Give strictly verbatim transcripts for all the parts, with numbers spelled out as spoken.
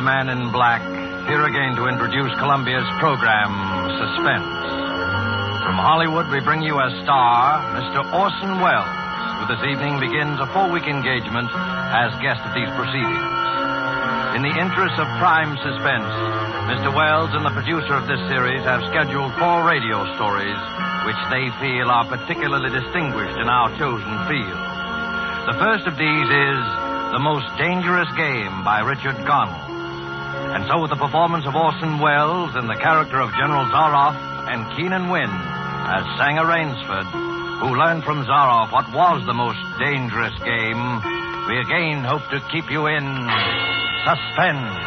Man in Black, here again to introduce Columbia's program, Suspense. From Hollywood, we bring you as star Mister Orson Welles, who this evening begins a four-week engagement as guest at these proceedings. In the interest of prime suspense, Mister Welles and the producer of this series have scheduled four radio stories which they feel are particularly distinguished in our chosen field. The first of these is The Most Dangerous Game by Richard Connell. And so with the performance of Orson Welles in the character of General Zaroff and Keenan Wynn as Sanger Rainsford, who learned from Zaroff what was the most dangerous game, we again hope to keep you in suspense.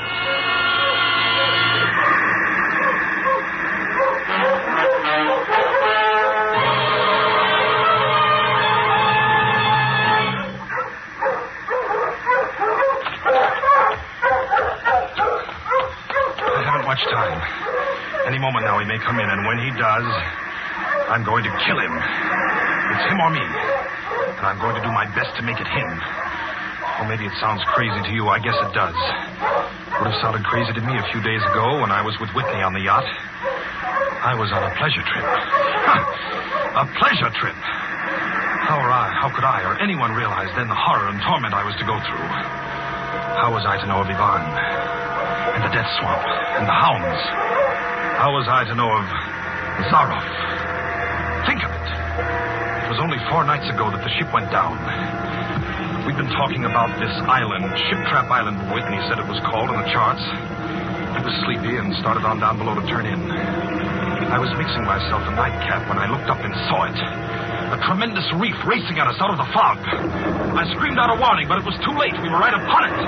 Time. Any moment now he may come in, and when he does, I'm going to kill him. It's him or me. And I'm going to do my best to make it him. Or maybe it sounds crazy to you. I guess it does. Would have sounded crazy to me a few days ago when I was with Whitney on the yacht. I was on a pleasure trip. Huh. A pleasure trip. How or I, how could I or anyone realize then the horror and torment I was to go through? How was I to know of Yvonne? And the death swamp, and the hounds. How was I to know of Zaroff? Think of it. It was only four nights ago that the ship went down. We'd been talking about this island, Ship Trap Island, Whitney said it was called in the charts. I was sleepy and started on down below to turn in. I was mixing myself a nightcap when I looked up and saw it. A tremendous reef racing at us out of the fog. I screamed out a warning, but it was too late. We were right upon it.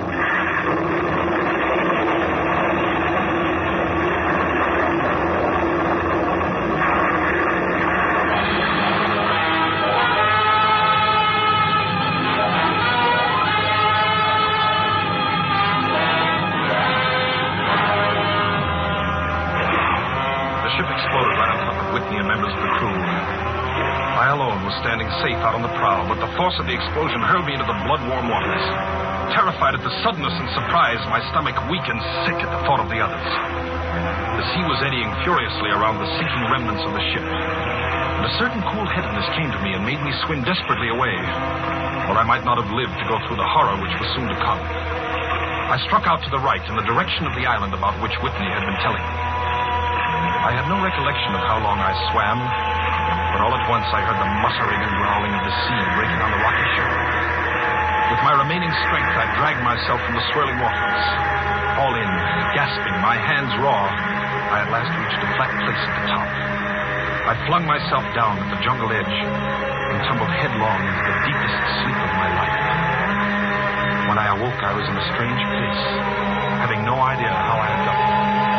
Standing safe out on the prow, but the force of the explosion hurled me into the blood-warm waters. Terrified at the suddenness and surprise, my stomach weak and sick at the thought of the others. The sea was eddying furiously around the sinking remnants of the ship, and a certain cool headedness came to me and made me swim desperately away, or I might not have lived to go through the horror which was soon to come. I struck out to the right in the direction of the island about which Whitney had been telling me. I had no recollection of how long I swam, but all at once I heard the muttering and growling of the sea breaking on the rocky shore. With my remaining strength, I dragged myself from the swirling waters. All in, gasping, my hands raw, I at last reached a flat place at the top. I flung myself down at the jungle edge and tumbled headlong into the deepest sleep of my life. When I awoke, I was in a strange place, having no idea how I had got there.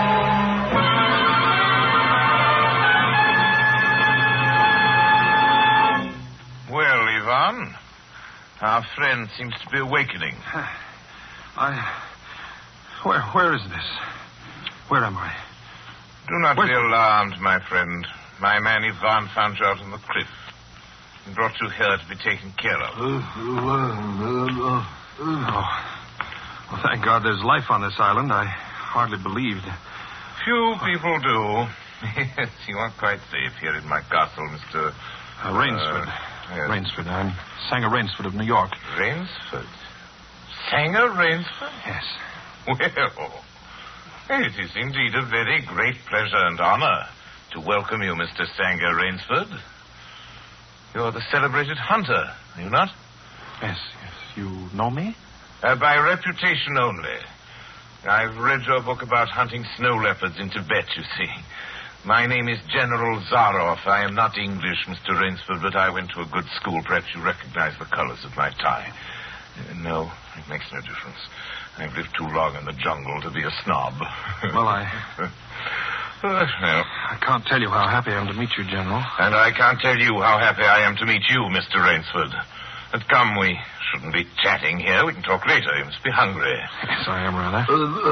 Our friend seems to be awakening. I... Where, where is this? Where am I? Do not Where's... be alarmed, my friend. My man Ivan found you out on the cliff. He brought you here to be taken care of. Oh. Well, thank God there's life on this island. I hardly believed. Few people do. Yes, you are quite safe here in my castle, Mister Uh, Rainsford. Uh, yes. Rainsford. I'm Sanger Rainsford of New York. Rainsford? Sanger Rainsford? Yes. Well, it is indeed a very great pleasure and honor to welcome you, Mister Sanger Rainsford. You're the celebrated hunter, are you not? Yes, yes. You know me? Uh, by reputation only. I've read your book about hunting snow leopards in Tibet, you see. My name is General Zaroff. I am not English, Mister Rainsford, but I went to a good school. Perhaps you recognize the colors of my tie. Uh, no, it makes no difference. I've lived too long in the jungle to be a snob. Well, I... uh, well. I can't tell you how happy I am to meet you, General. And I can't tell you how happy I am to meet you, Mister Rainsford. But come, we shouldn't be chatting here. We can talk later. You must be hungry. Yes, I am rather.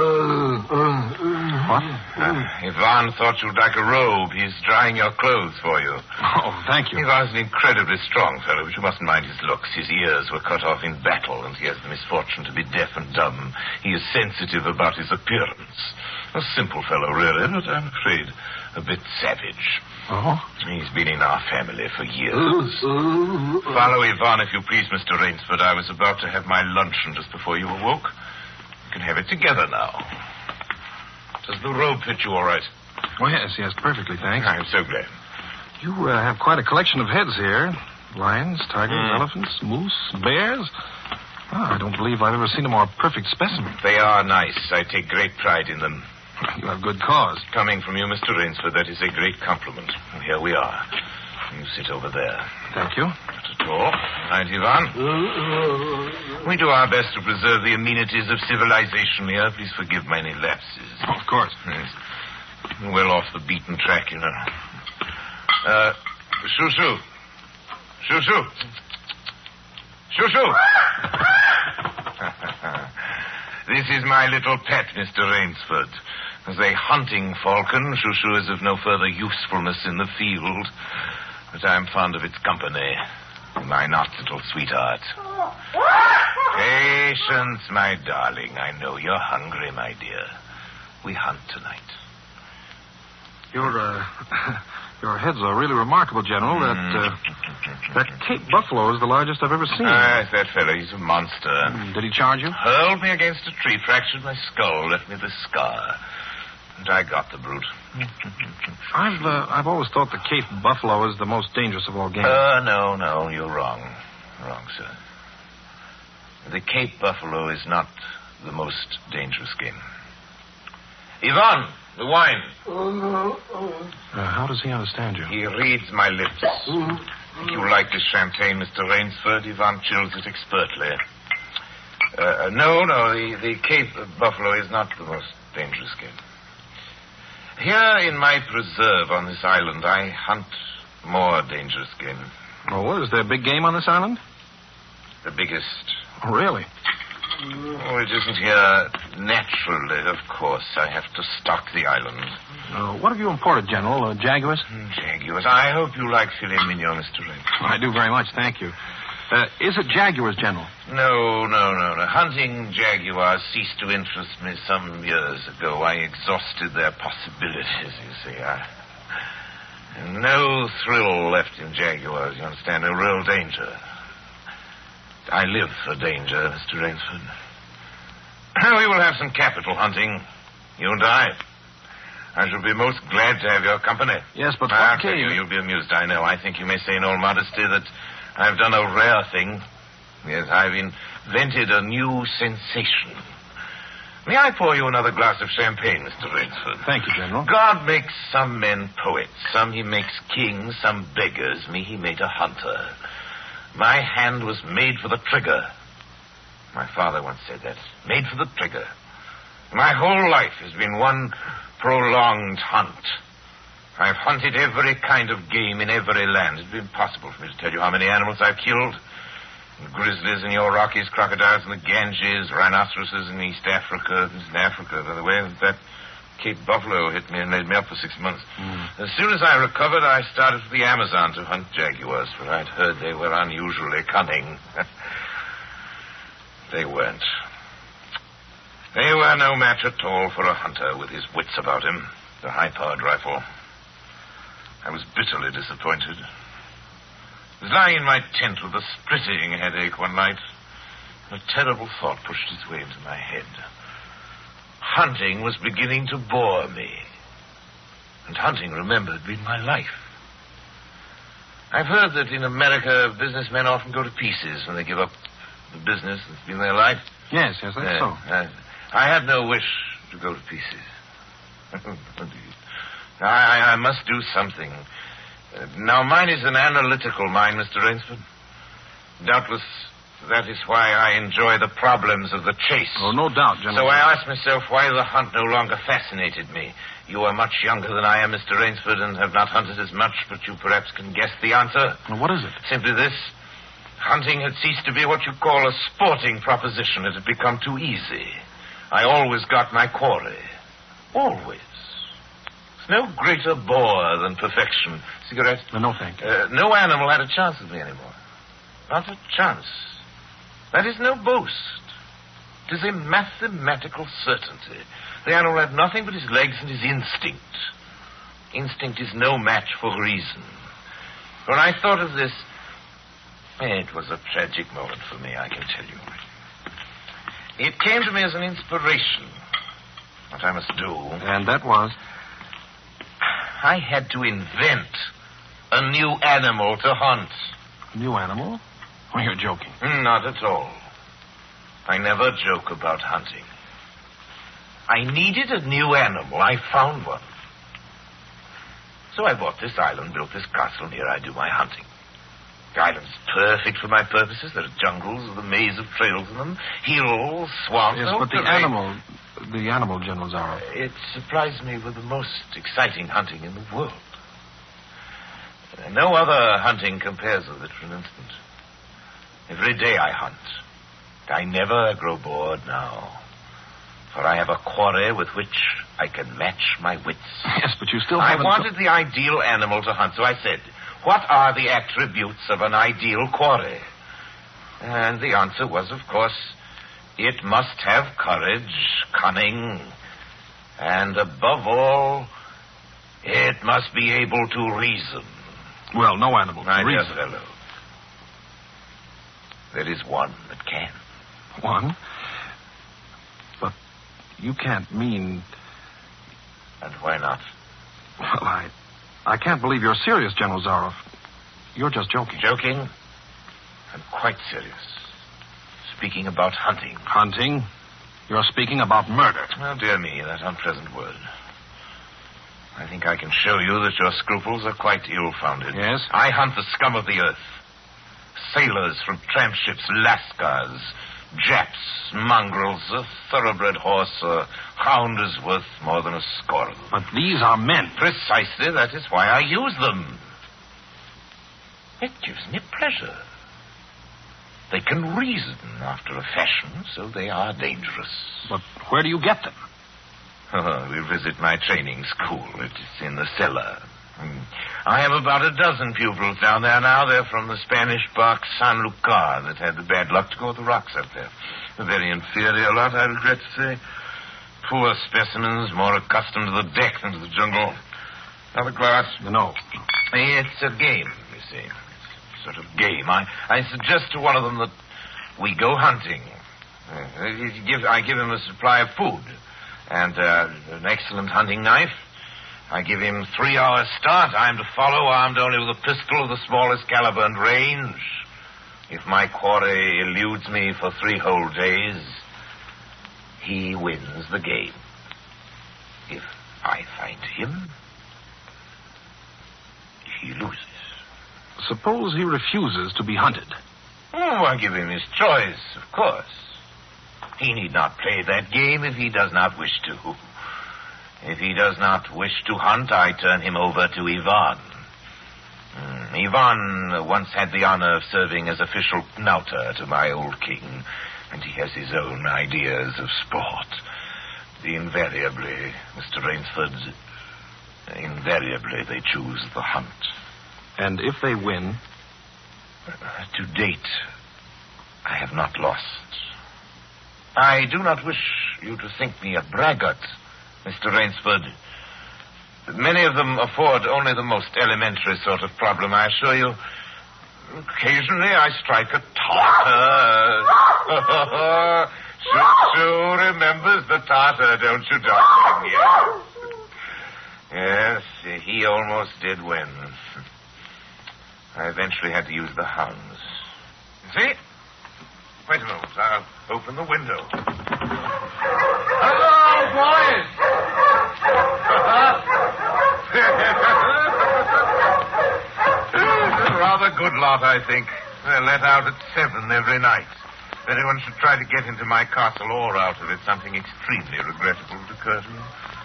What? Uh, Ivan thought you'd like a robe. He's drying your clothes for you. Oh, thank you. Ivan's an incredibly strong fellow, but you mustn't mind his looks. His ears were cut off in battle, and he has the misfortune to be deaf and dumb. He is sensitive about his appearance. A simple fellow, really, but I'm afraid a bit savage. Oh? He's been in our family for years. Follow Ivan, if you please, Mister Rainsford. I was about to have my luncheon just before you awoke. We can have it together now. Does the robe fit you all right? Oh, yes, yes, perfectly, thanks. I'm so glad. You uh, have quite a collection of heads here. Lions, tigers, Mm. elephants, moose, bears. Oh, I don't believe I've ever seen a more perfect specimen. They are nice. I take great pride in them. You have good cause. Coming from you, Mister Rainsford, that is a great compliment. And here we are. You sit over there. Thank you. Not at all. Right, Ivan? We do our best to preserve the amenities of civilization here. Please forgive my any lapses. Oh, of course. Yes. Well off the beaten track, you know. Uh, Shoo-shoo. Shoo-shoo. Shoo-shoo. This is my little pet, Mister Rainsford. As a hunting falcon, Shoo-shoo is of no further usefulness in the field. But I am fond of its company. Am I not, little sweetheart? Patience, my darling. I know you're hungry, my dear. We hunt tonight. Your, uh, your heads are really remarkable, General. That, uh, that Cape Buffalo is the largest I've ever seen. Ah, it's that fellow. He's a monster. Mm, Did he charge you? Hurled me against a tree, fractured my skull, left me this scar. And I got the brute. I've, uh, I've always thought the Cape Buffalo is the most dangerous of all game. Uh, no, no, you're wrong. Wrong, sir. The Cape Buffalo is not the most dangerous game. Ivan, the wine. Uh, how does he understand you? He reads my lips. Think you like this champagne, Mister Rainsford? Ivan chills it expertly. Uh, no, no, the, the Cape Buffalo is not the most dangerous game. Here in my preserve on this island, I hunt more dangerous game. Oh, is there big game on this island? The biggest. Oh, really? Oh, it isn't here naturally, of course. I have to stock the island. Uh, what have you imported, General? Uh, jaguars? Jaguars. I hope you like filet mignon, Mister Ray. I do very much, thank you. Uh, is it jaguars, General? No, no, no, no. Hunting jaguars ceased to interest me some years ago. I exhausted their possibilities, you see. I... No thrill left in jaguars, you understand? No real danger. I live for danger, Mister Rainsford. We will have some capital hunting, you and I. I shall be most glad to have your company. Yes, but I'll what tell game? you, you'll be amused, I know. I think you may say in all modesty that I've done a rare thing. Yes, I've invented a new sensation. May I pour you another glass of champagne, Mister Rainsford? Thank you, General. God makes some men poets. Some he makes kings, some beggars. Me he made a hunter. My hand was made for the trigger. My father once said that. Made for the trigger. My whole life has been one prolonged hunt. I've hunted every kind of game in every land. It'd be impossible for me to tell you how many animals I've killed. Grizzlies in your Rockies, crocodiles in the Ganges, rhinoceroses in East Africa. This is in Africa, by the way. That Cape Buffalo hit me and laid me up for six months. Mm. As soon as I recovered, I started for the Amazon to hunt jaguars, for I'd heard they were unusually cunning. They weren't. They were no match at all for a hunter with his wits about him, the high-powered rifle. I was bitterly disappointed. I was lying in my tent with a splitting headache one night, and a terrible thought pushed its way into my head. Hunting was beginning to bore me. And hunting, remember, had been my life. I've heard that in America, businessmen often go to pieces when they give up the business that's been their life. Yes, yes, that's Uh, so. I, I had no wish to go to pieces. I, I, I must do something. Uh, now, mine is an analytical mind, Mister Rainsford. Doubtless, that is why I enjoy the problems of the chase. Oh, no doubt, General. So I asked myself why the hunt no longer fascinated me. You are much younger than I am, Mister Rainsford, and have not hunted as much, but you perhaps can guess the answer. Well, what is it? Simply this. Hunting had ceased to be what you call a sporting proposition. It had become too easy. I always got my quarry. Always. It's no greater bore than perfection. Cigarette? Uh, no, thank you. Uh, no animal had a chance with me anymore. Not a chance. That is no boast. It is a mathematical certainty. The animal had nothing but his legs and his instinct. Instinct is no match for reason. When I thought of this, it was a tragic moment for me, I can tell you. It came to me as an inspiration. What I must do. And that was? I had to invent a new animal to hunt. New animal? Oh, you're joking. Not at all. I never joke about hunting. I needed a new animal. I found one. So I bought this island, built this castle, and here I do my hunting. The island's perfect for my purposes. There are jungles with a maze of trails in them, hills, swamps. Yes, oh, but the terrain. animal, the animal, General Zaroff. It supplies me with the most exciting hunting in the world. No other hunting compares with it for an instant. Every day I hunt. I never grow bored now. For I have a quarry with which I can match my wits. Yes, but you still I haven't... wanted the ideal animal to hunt, so I said, what are the attributes of an ideal quarry? And the answer was, of course, it must have courage, cunning, and above all, it must be able to reason. Well, no animal My can dear reason. fellow, there is one that can. One? But you can't mean... And why not? Well, I... I can't believe you're serious, General Zaroff. You're just joking. Joking? I'm quite serious. Speaking about hunting. Hunting? You're speaking about murder. Oh, dear me, that unpleasant word. I think I can show you that your scruples are quite ill-founded. Yes? I hunt the scum of the earth. Sailors from tramp ships, lascars, Japs, mongrels, a thoroughbred horse, a hound is worth more than a score of them. But these are men. Precisely, that is why I use them. It gives me pleasure. They can reason after a fashion, so they are dangerous. But where do you get them? Oh, we visit my training school. It is in the cellar. I have about a dozen pupils down there now. They're from the Spanish bark San Lucar that had the bad luck to go with the rocks up there. A very inferior lot, I regret to say. Poor specimens, more accustomed to the deck than to the jungle. Another glass? No. It's a game, you see. It's a sort of game. I, I suggest to one of them that we go hunting. Uh, you give, I give him a supply of food and uh, an excellent hunting knife. I give him three hours start. I'm to follow, armed only with a pistol of the smallest caliber and range. If my quarry eludes me for three whole days, he wins the game. If I find him, he loses. Suppose he refuses to be hunted. Oh, I give him his choice, of course. He need not play that game if he does not wish to. If he does not wish to hunt, I turn him over to Ivan. Mm, Ivan once had the honor of serving as official knouter to my old king, and he has his own ideas of sport. Invariably, Mister Rainsford, invariably they choose the hunt. And if they win? Uh, to date, I have not lost. I do not wish you to think me a braggart, Mister Rainsford. Many of them afford only the most elementary sort of problem, I assure you. Occasionally I strike a Tartar. Sue remembers the Tartar, don't you, darling? Yes. Yes, he almost did win. I eventually had to use the hounds. See? Wait a moment. I'll open the window. Hello, boys! It's a rather good lot, I think. They're let out at seven every night. If anyone should try to get into my castle or out of it, something extremely regrettable would occur to me.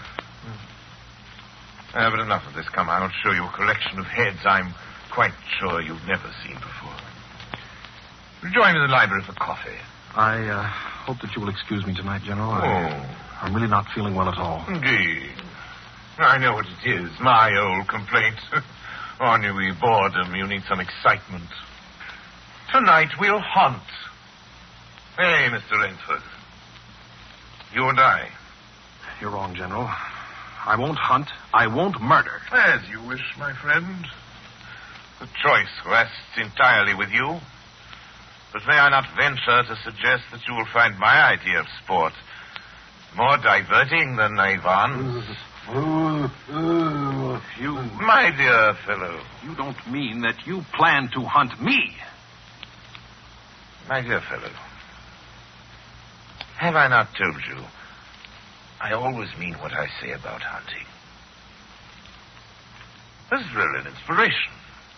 Uh, but enough of this. Come, I'll show you a collection of heads I'm quite sure you've never seen before. Join me in the library for coffee. I uh, hope that you will excuse me tonight, General. Oh. I, I'm really not feeling well at all. Indeed. I know what it is. My old complaint. Ennui, boredom. You need some excitement. Tonight we'll hunt. Hey, Mister Rainsford. You and I. You're wrong, General. I won't hunt. I won't murder. As you wish, my friend. The choice rests entirely with you. But may I not venture to suggest that you will find my idea of sport more diverting than Ivan's? You... My dear fellow. You don't mean that you plan to hunt me? My dear fellow. Have I not told you? I always mean what I say about hunting. This is really an inspiration.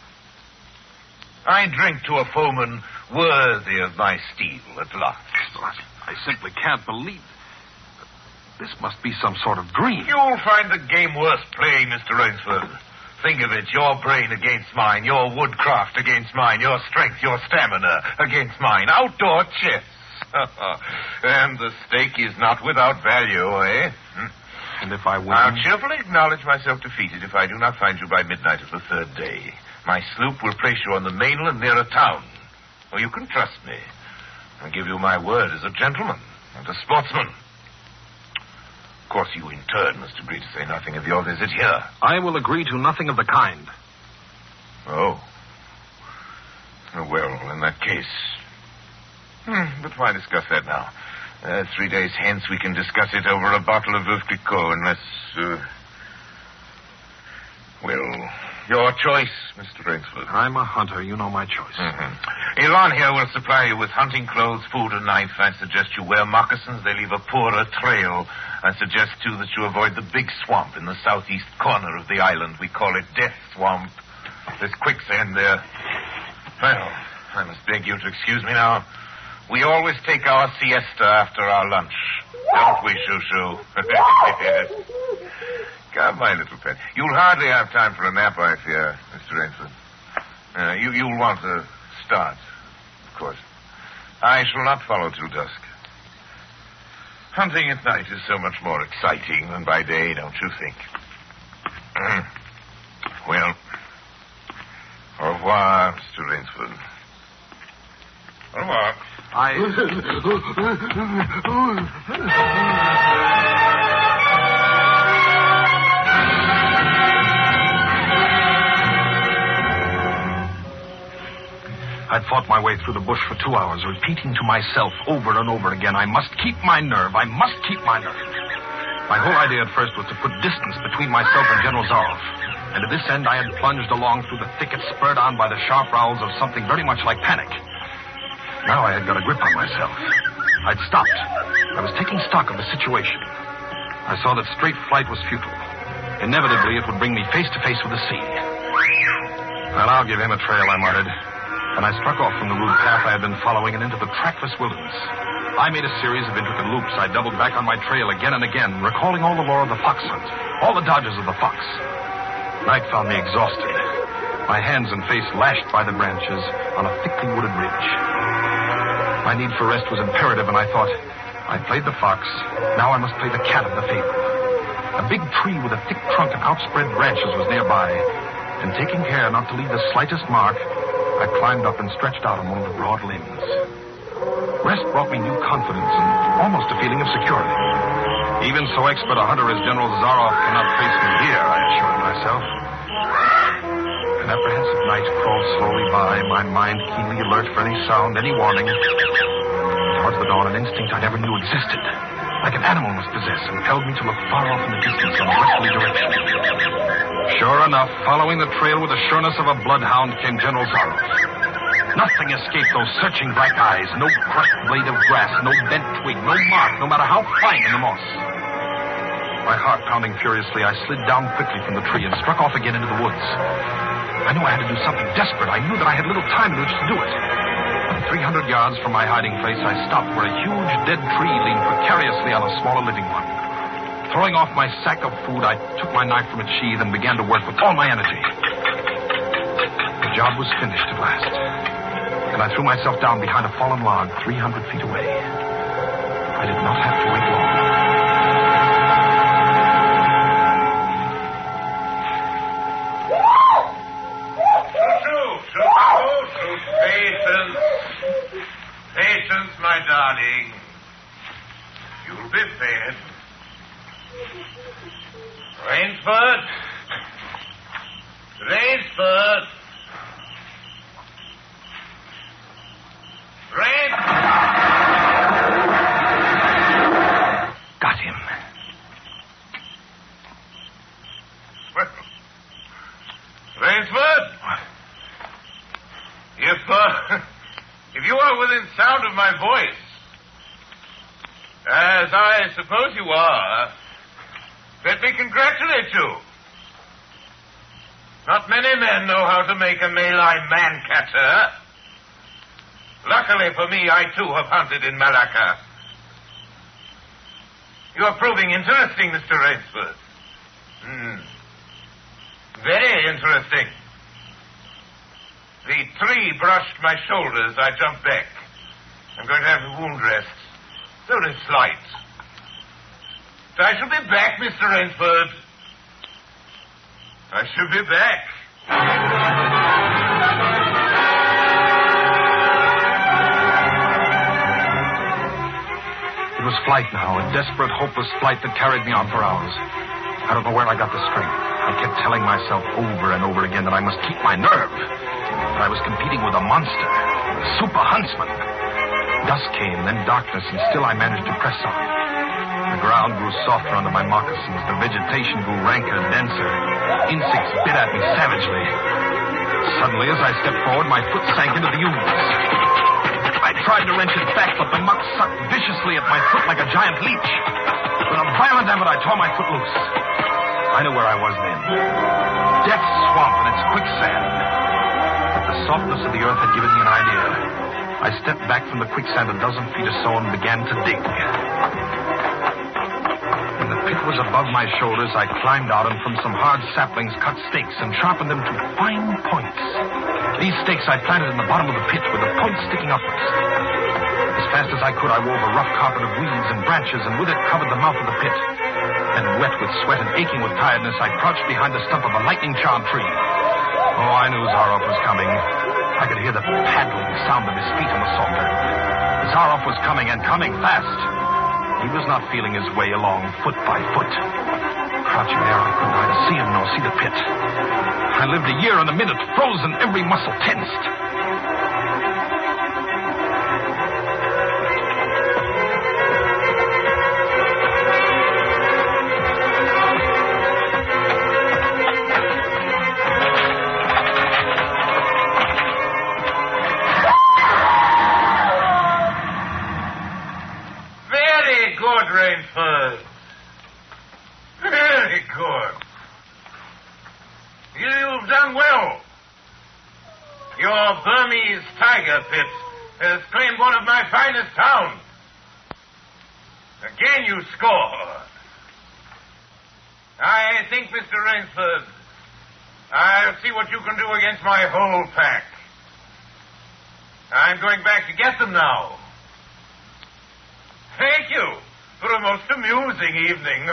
I drink to a foeman worthy of my steel at last. I simply can't believe it. This must be some sort of dream. You'll find the game worth playing, Mister Rainsford. Think of it, your brain against mine, your woodcraft against mine, your strength, your stamina against mine. Outdoor chess. And the stake is not without value, eh? Hmm? And if I win... I'll cheerfully acknowledge myself defeated if I do not find you by midnight of the third day. My sloop will place you on the mainland near a town. Well, you can trust me. I'll give you my word as a gentleman and a sportsman. Of course, you in turn must agree to say nothing of your visit here. I will agree to nothing of the kind. Oh. Well, in that case... Hmm, but why discuss that now? Uh, three days hence we can discuss it over a bottle of Veuve Clicquot, unless... Uh... Well, your choice, Mister Rainsford. I'm a hunter. You know my choice. Mm-hmm. Elon here will supply you with hunting clothes, food, and knife. I suggest you wear moccasins. They leave a poorer trail. I suggest, too, that you avoid the big swamp in the southeast corner of the island. We call it Death Swamp. There's quicksand there. Well, I must beg you to excuse me now. We always take our siesta after our lunch. Don't we, Shoo-Shoo? Come, my little pet. You'll hardly have time for a nap, I fear, Mister Rainsford. Uh, you, you'll want to start, of course. I shall not follow till dusk. Hunting at night is so much more exciting than by day, don't you think? Well, au revoir, Mister Rainsford. Au revoir. I... I'd fought my way through the bush for two hours, repeating to myself over and over again, I must keep my nerve, I must keep my nerve. My whole idea at first was to put distance between myself and General Zaroff. And to this end, I had plunged along through the thicket, spurred on by the sharp rowels of something very much like panic. Now I had got a grip on myself. I'd stopped. I was taking stock of the situation. I saw that straight flight was futile. Inevitably, it would bring me face to face with the sea. Well, I'll give him a trail, I muttered. And I struck off from the rude path I had been following and into the trackless wilderness. I made a series of intricate loops. I doubled back on my trail again and again, recalling all the lore of the fox hunt, all the dodges of the fox. Night found me exhausted, my hands and face lashed by the branches on a thickly wooded ridge. My need for rest was imperative, and I thought, I played the fox, now I must play the cat of the fable. A big tree with a thick trunk and outspread branches was nearby, and taking care not to leave the slightest mark, I climbed up and stretched out among the broad limbs. Rest brought me new confidence and almost a feeling of security. Even so expert a hunter as General Zaroff cannot face me here, I assured myself. An apprehensive night crawled slowly by, my mind keenly alert for any sound, any warning. Towards the dawn, an instinct I never knew existed, like an animal must possess, impelled me to look far off in the distance in a westerly direction. Sure enough, following the trail with the sureness of a bloodhound came General Zaroff. Nothing escaped those searching black eyes. No crushed blade of grass, no bent twig, no mark, no matter how fine in the moss. My heart pounding furiously, I slid down quickly from the tree and struck off again into the woods. I knew I had to do something desperate. I knew that I had little time in which to do it. Three hundred yards from my hiding place, I stopped where a huge dead tree leaned precariously on a smaller living one. Throwing off my sack of food, I took my knife from its sheath and began to work with all my energy. The job was finished at last. and I threw myself down behind a fallen log three hundred feet away. I did not have to wait long. Patience. Patience, my darling. You'll be fed. Rainsford. Rainsford. Rainsford. Got him. Well, Rainsford. What? If, uh, if you are within sound of my voice, as I suppose you are, let me congratulate you. Not many men know how to make a maline man-catcher. Luckily for me, I too have hunted in Malacca. You are proving interesting, Mister Rainsford. Hmm. Very interesting. The tree brushed my shoulders. I jumped back. I'm going to have a wound rest. Very slight. But I shall be back, Mister Rainsford. I shall be back. It was flight now, a desperate, hopeless flight that carried me on for hours. I don't know where I got the strength. I kept telling myself over and over again that I must keep my nerve. That I was competing with a monster, a super huntsman. Dusk came, then darkness, and still I managed to press on. The ground grew softer under my moccasins. The vegetation grew ranker, denser. Insects bit at me savagely. Suddenly, as I stepped forward, my foot sank into the ooze. I tried to wrench it back, but the muck sucked viciously at my foot like a giant leech. With a violent effort, I tore my foot loose. I knew where I was then. Death's Swamp and its quicksand. But the softness of the earth had given me an idea. I stepped back from the quicksand a dozen feet or so and began to dig. When the pit was above my shoulders, I climbed out and from some hard saplings cut stakes and sharpened them to fine points. These stakes I planted in the bottom of the pit with the points sticking upwards. As fast as I could, I wove a rough carpet of weeds and branches and with it covered the mouth of the pit. Then, wet with sweat and aching with tiredness, I crouched behind the stump of a lightning-charred tree. Oh, I knew Zaroff was coming. I could hear the paddling sound of his feet on the salt earth. Zaroff was coming, and coming fast. He was not feeling his way along foot by foot. Crouching there, I could neither see him nor see the pit. I lived a year and a minute, frozen, every muscle tensed. Rainsford. Very good. You've done well. Your Burmese tiger pit has claimed one of my finest towns. Again you score. I think, Mister Rainsford, I'll see what you can do against my whole pack. I'm going back to get them now. Thank you for a most amusing evening.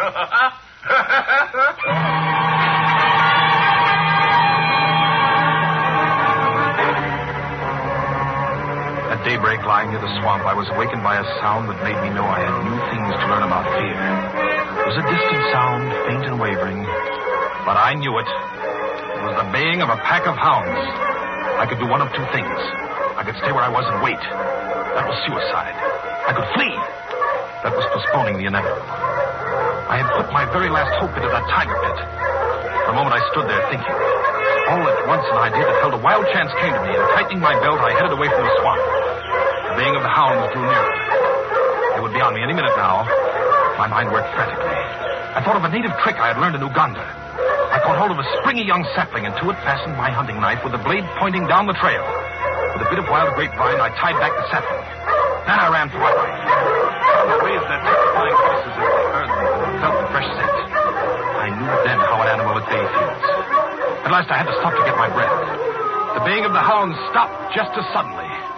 At daybreak, lying near the swamp, I was awakened by a sound that made me know I had new things to learn about fear. It was a distant sound, faint and wavering, but I knew it. It was the baying of a pack of hounds. I could do one of two things. I could stay where I was and wait. That was suicide. I could flee. That was postponing the inevitable. I had put my very last hope into that tiger pit. For a moment, I stood there thinking. All at once, an idea that held a wild chance came to me, and tightening my belt, I headed away from the swamp. The baying of the hounds drew nearer. They would be on me any minute now. My mind worked frantically. I thought of a native trick I had learned in Uganda. I caught hold of a springy young sapling, and to it fastened my hunting knife with the blade pointing down the trail. With a bit of wild grapevine, I tied back the sapling. Then I ran for my life. I raised their terrifying voices as they heard them and felt the fresh scent. I knew then how an animal at bay feels. At last I had to stop to get my breath. The baying of the hounds stopped just as suddenly.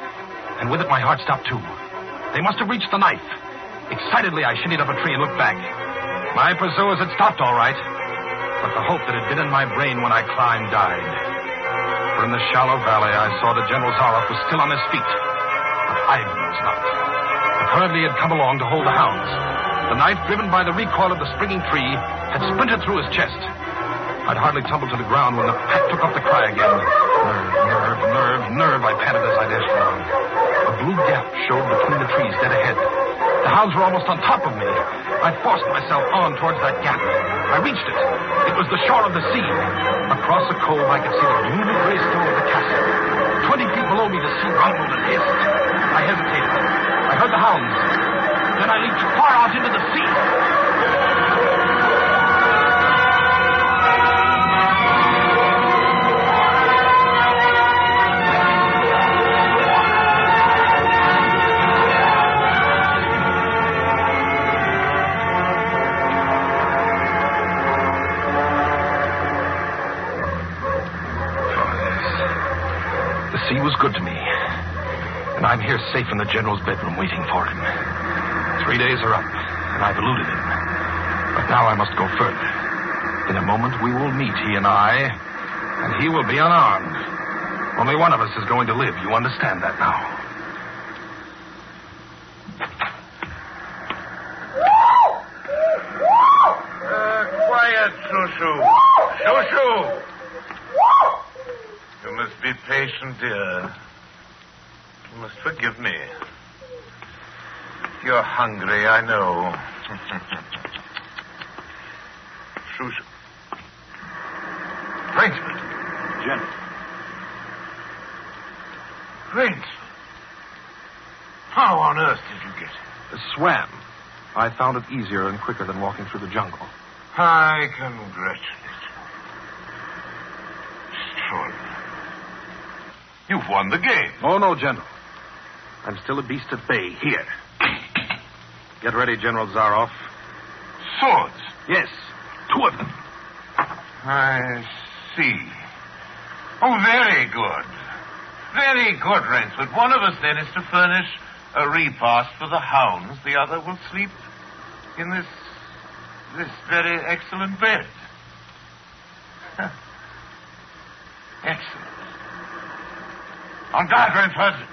And with it, my heart stopped, too. They must have reached the knife. Excitedly, I shinnied up a tree and looked back. My pursuers had stopped all right, but the hope that had been in my brain when I climbed died. For in the shallow valley, I saw that General Zaroff was still on his feet, but Ivan was not. Apparently, he had come along to hold the hounds. The knife, driven by the recoil of the springing tree, had splintered through his chest. I'd hardly tumbled to the ground when the pack took up the cry again. Nerve, nerve, nerve, nerve, I panted as I dashed along. A blue gap showed between the trees dead ahead. The hounds were almost on top of me. I forced myself on towards that gap. I reached it. It was the shore of the sea. Across the cove, I could see the gloomy gray stone of the castle. Twenty feet below me, the sea rumbled and hissed. I hesitated. I heard the hounds. Then I leaped far out into the sea. The sea was good to me, and I'm here safe in the General's bedroom waiting for him. Three days are up, and I've eluded him. But now I must go further. In a moment, we will meet, he and I, and he will be unarmed. Only one of us is going to live. You understand that now? Uh, quiet, Shushu. Shushu! You must be patient, dear. You must forgive me. You're hungry, I know. Shushu. Rainsford. General. Rainsford. How on earth did you get here? Swam. I found it easier and quicker than walking through the jungle. I congratulate you. Extraordinary. You've won the game. Oh, no, General. I'm still a beast at bay here. Get ready, General Zaroff. Swords? Yes, two of them. I see. Oh, very good. Very good, Rainsford. One of us, then, is to furnish a repast for the hounds. The other will sleep in this... this very excellent bed. Huh. Excellent. On guard, Rainsford.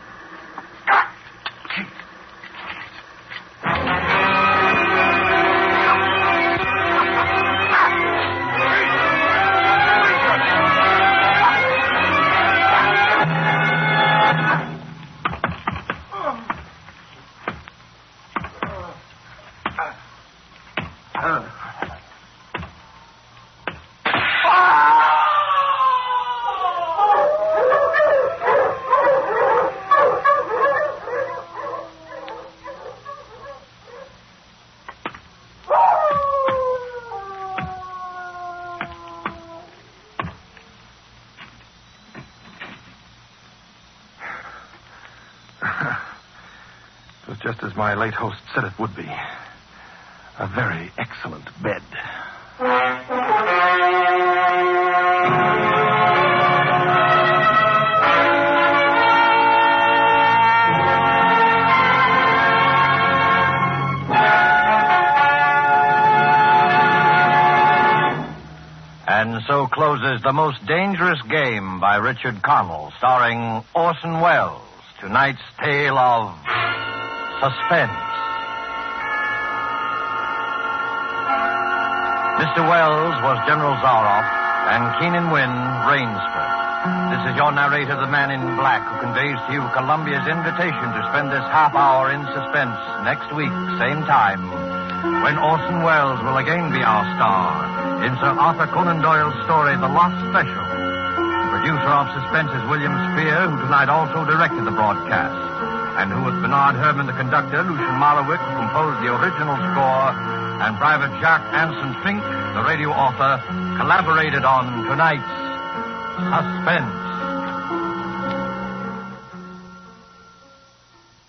Just as my late host said it would be. A very excellent bed. And so closes The Most Dangerous Game by Richard Connell, starring Orson Welles. Tonight's tale of suspense. Mister Wells was General Zaroff, and Keenan Wynn, Rainsford. This is your narrator, the man in black, who conveys to you Columbia's invitation to spend this half hour in suspense next week, same time, when Orson Welles will again be our star in Sir Arthur Conan Doyle's story, The Lost Special. The producer of Suspense is William Spear, who tonight also directed the broadcast, and who, with Bernard Herrmann, the conductor, Lucien Mollowitz, who composed the original score, and Private Jacques Anson Fink, the radio author, collaborated on tonight's Suspense.